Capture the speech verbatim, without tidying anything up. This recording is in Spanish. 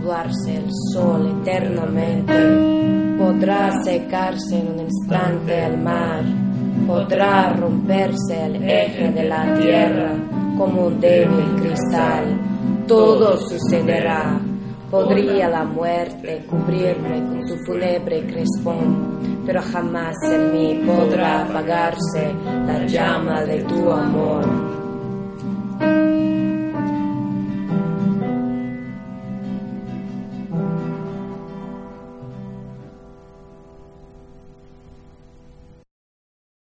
nublarse el sol eternamente, podrá secarse en un instante el mar, podrá romperse el eje de la tierra como un débil cristal, todo sucederá. Podría la muerte cubrirme con su fúnebre crespón, pero jamás en mí podrá apagarse la llama de tu amor.